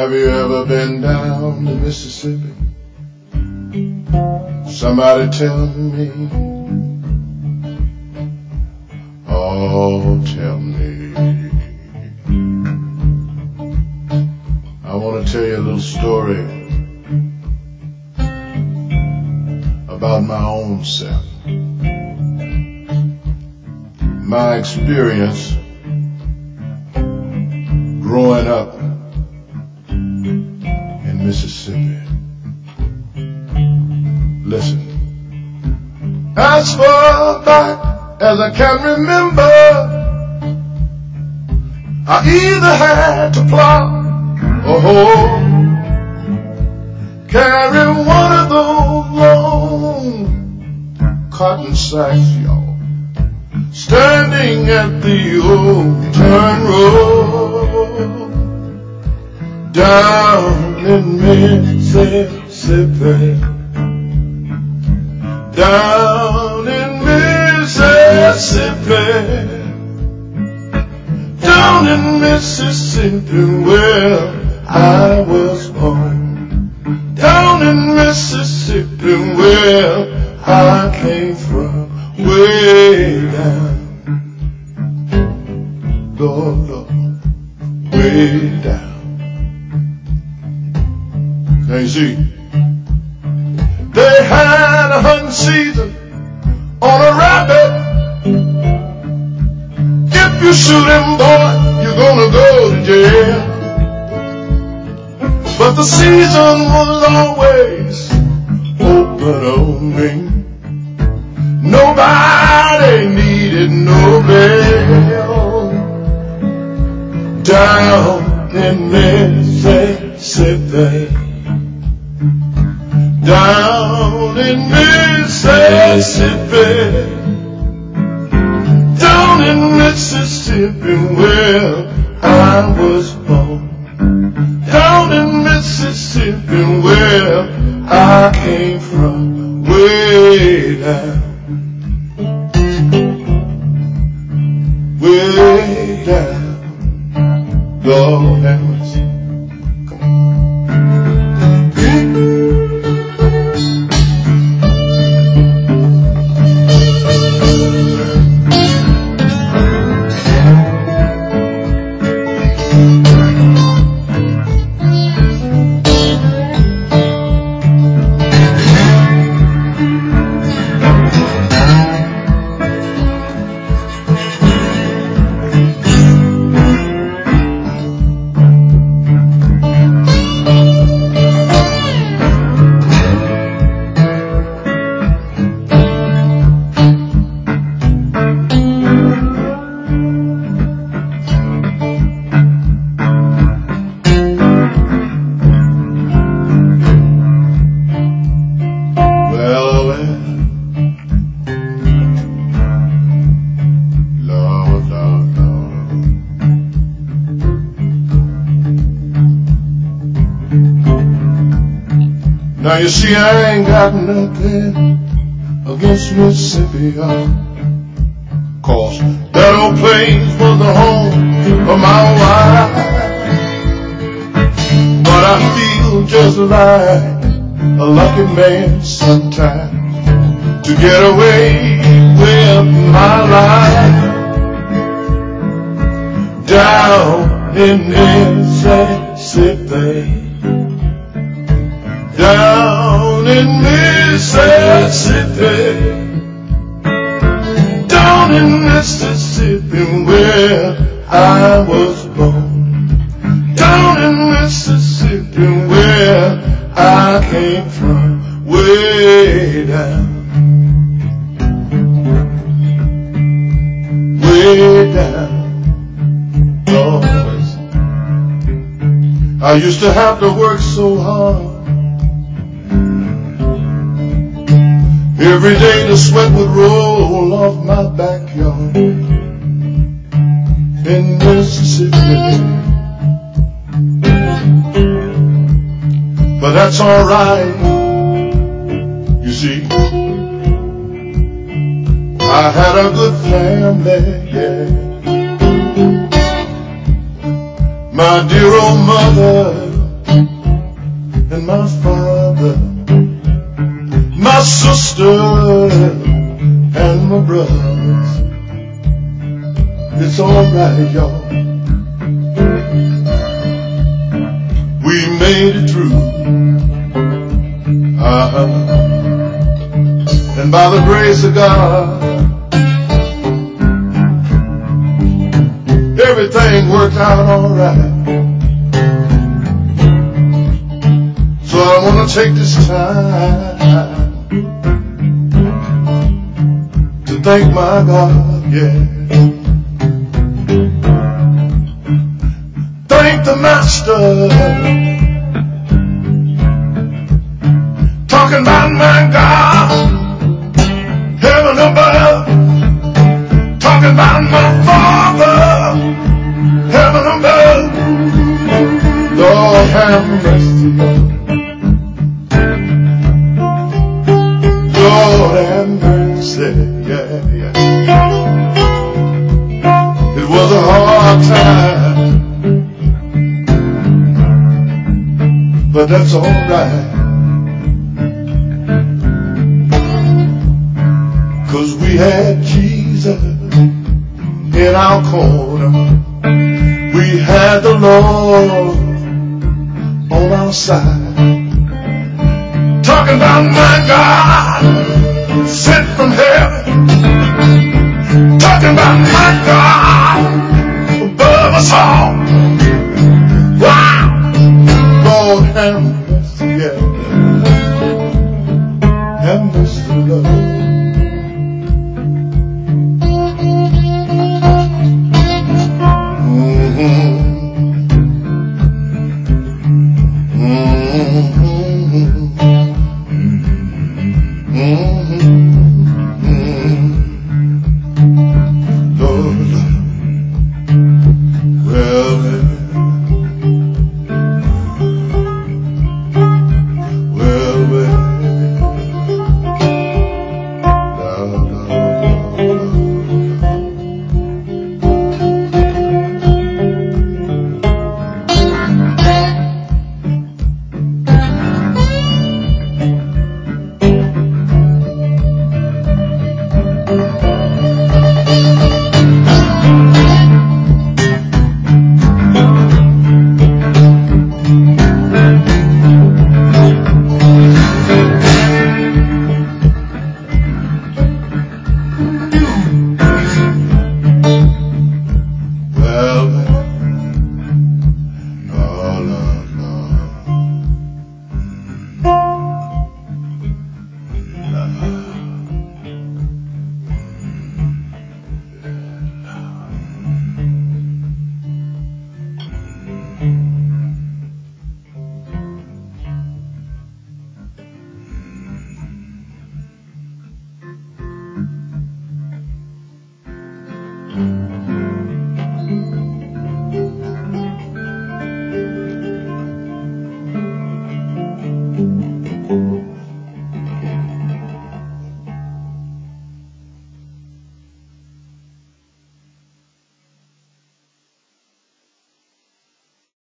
Have you ever been down to Mississippi? Somebody tell me. Oh, tell me. I want to tell you a little story about my own self. My experience growing up in Mississippi. Listen. As far back as I can remember, I either had to plow or hoe, carry one of those long cotton sacks, y'all, standing at the old turn road down in Mississippi. Down in Mississippi, down in Mississippi where I was born, down in Mississippi where I came from, way down, Lord, Lord, way down. Now you see, they had a hunting season on a rabbit. If you shoot him, boy, you're gonna go to jail. But the season was always open on me. Nobody needed no bail. Down in Mississippi, down in Mississippi, down in Mississippi where I was born, down in Mississippi where I came from, way down, way down. Lord have mercy. Come on. Now you see, I ain't got nothing against Mississippi, y'all, 'cause that old place was the home of my wife. But I feel just like a lucky man sometimes to get away with my life. Down in Mississippi, down in Mississippi, down in Mississippi where I was born, down in Mississippi where I came from, way down, way down. Lord, I used to have to work so hard. Every day the sweat would roll off my backyard in Mississippi. But that's all right. You see, I had a good family, yeah. My dear old mother and my father, my sister and my brothers. It's alright, y'all. We made it through. And by the grace of God, everything worked out alright. So I want to take this time to thank my God, yeah. Thank the Master. Talking about my God, heaven above. Talking about my Father, heaven above. Lord have mercy. Lord have mercy, yeah, yeah. It was a hard time, but that's alright. 'Cause we had Jesus in our corner. We had the Lord on our side. Talking about my God, sent from heaven. Talking about my God, above us all. Wow! Lord have mercy, yeah. Have mercy, Lord.